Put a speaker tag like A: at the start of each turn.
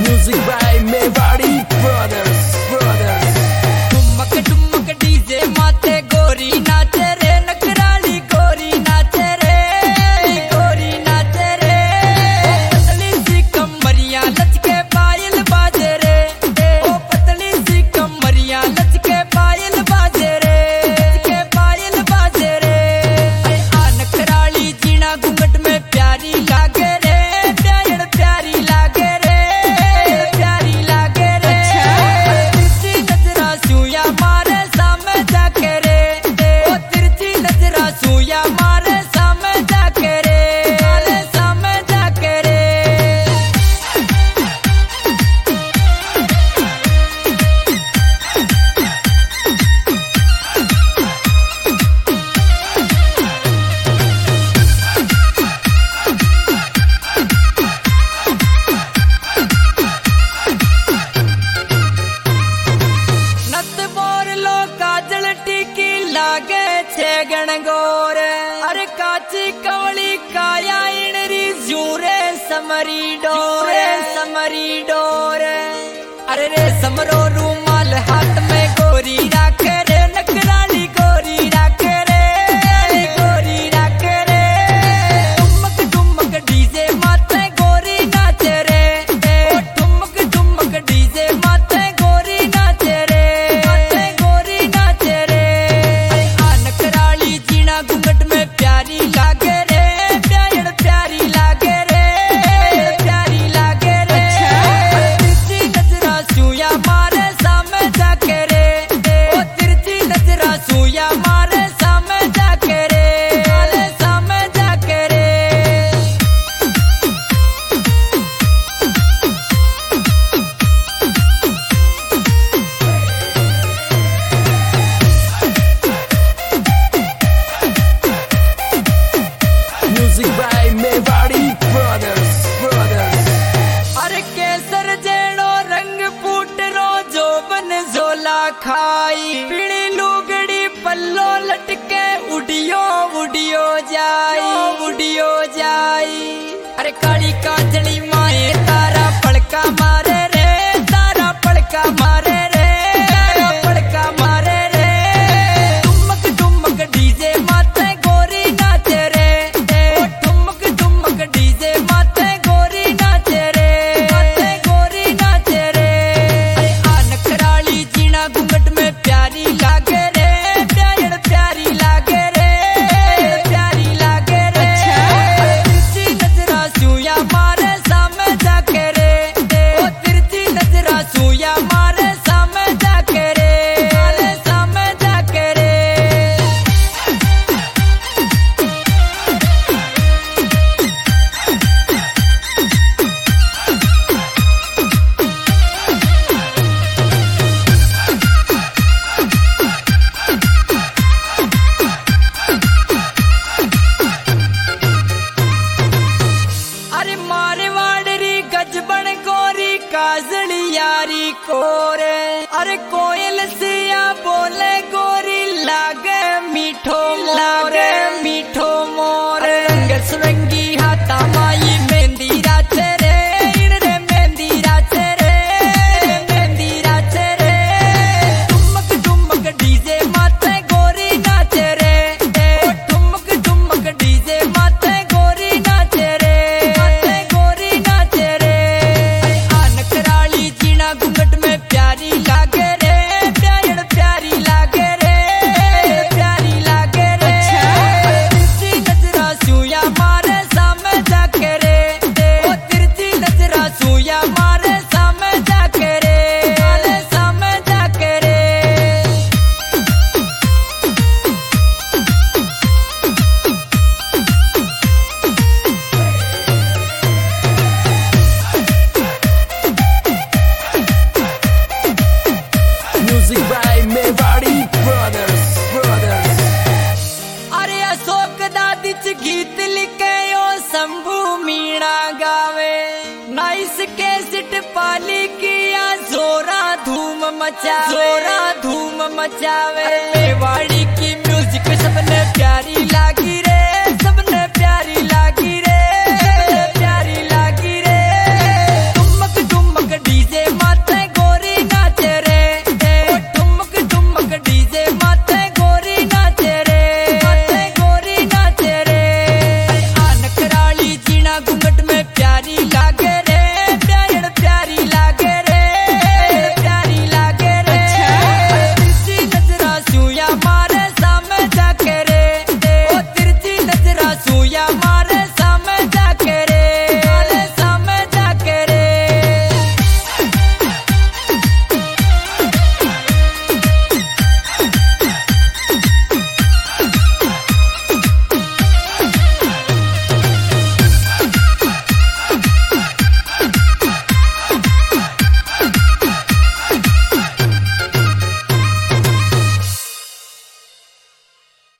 A: Music by Mewari Brothers.
B: ठुमक ठुमक DJ माते गोरी नाचे रे, नकराली गोरी नाचे रे, गोरी नाचे रे। पतली सी कमरिया लचके पायल बाजे रे, ओ पतली सी कमरिया लचके पायल बाजे रे, लचके पायल बाजे रे। आ नकराली जीना घूंघट में प्यारी लागे रे, प्यार प्यारी लागे रे, प्यारी लागे रे। तिरछी नजरा सूया मारे सामने जाके रे, ओ तिरछी नजरा सूया मारे सामने जाके रे, मारे सामने जाके रे। नत बोर लो काजल टीकी लागे छे गणगोर, अरे काची कवली काया इणरी जूरे समरी डोरे, समरी डोर। अरे रे समरो रूमाल हाथ में गोरी राखे रे, नकराली गोरी राखे रे, गोरी राखे रे। ठुमक ठुमक डीजे माथे गोरी नाचे रे, ओ ठुमक ठुमक डीजे माथे गोरी नाचे रे, माथे गोरी नाचे रे। आ नकराली जीना घूंघट में प्यारी लागे रे, प्यार प्यारी लागे रे, प्यारी लागे रे। तिरछी नजरा सूया मारे सामने जाके रे, ओ तिरछी नजरा सूया मारे सामने जाके रे, मारे सामने जाके रे।
A: Music by Mewari Brothers.
B: अरे केसर जेड़ो रंग फूट रो जो बन झोला खाई, पीली लुगड़ी पल्लो लटके उड़ियो उड़ियो जाई, उड़ियो जाई। अरे काली काजली माए तारा पड़का मारे रे, तारा पड़का मारे रे, तारा पड़का मारे रे। ठुमक ठुमक डीजे माथे गोरी नाचे रे, ओ ठुमक ठुमक डीजे माथे गोरी नाचे रे, माथे गोरी नाचे रे। आ नकराली जीना घूंघट में प्यारी लागे रे, प्यार प्यारी लागे रे, प्यारी लागे रे। तिरछी नजरा सूया मारे सामने जाके रे, ओ तिरछी नजरा सूया मारे सामने जाके रे, मारे सामने जाके रे। अरे मारे वाडरी गजबन गोरी काजली यारी कोरे, अरे कोयल सिया बोले गोरी लागे मीठो लागे मीठो मोर। रंग सुरंगी हाथा माई मेहंदी राचे रे, इणरे मेहंदी राचे रे, मेहंदी राचे रे। ठुमक ठुमक डीजे माथे गोरी नाचे रे, ओ ठुमक ठुमक डीजे माथे गोरी नाचे रे, माथे गोरी नाचे रे। आ नकराली जीना घूंघट में प्यारी लागे रे, प्यार प्यारी लागे रे, प्यारी लागे रे। तिरछी नजरा सूया मारे सामने जाके रे, ओ तिरछी नजरा सूया मारे सामने जाके रे, मारे सामने जाके रे।
A: Music by Mewari Brothers.
B: अरे अशोक दादी च गीत लिखे ओ शंभू मीणा गावे, नाइस के सिट पाली किया जोरा धूम मचा, जोरा धूम मचावे। मेवाड़ी की म्यूजिक सबने प्यारी लागे।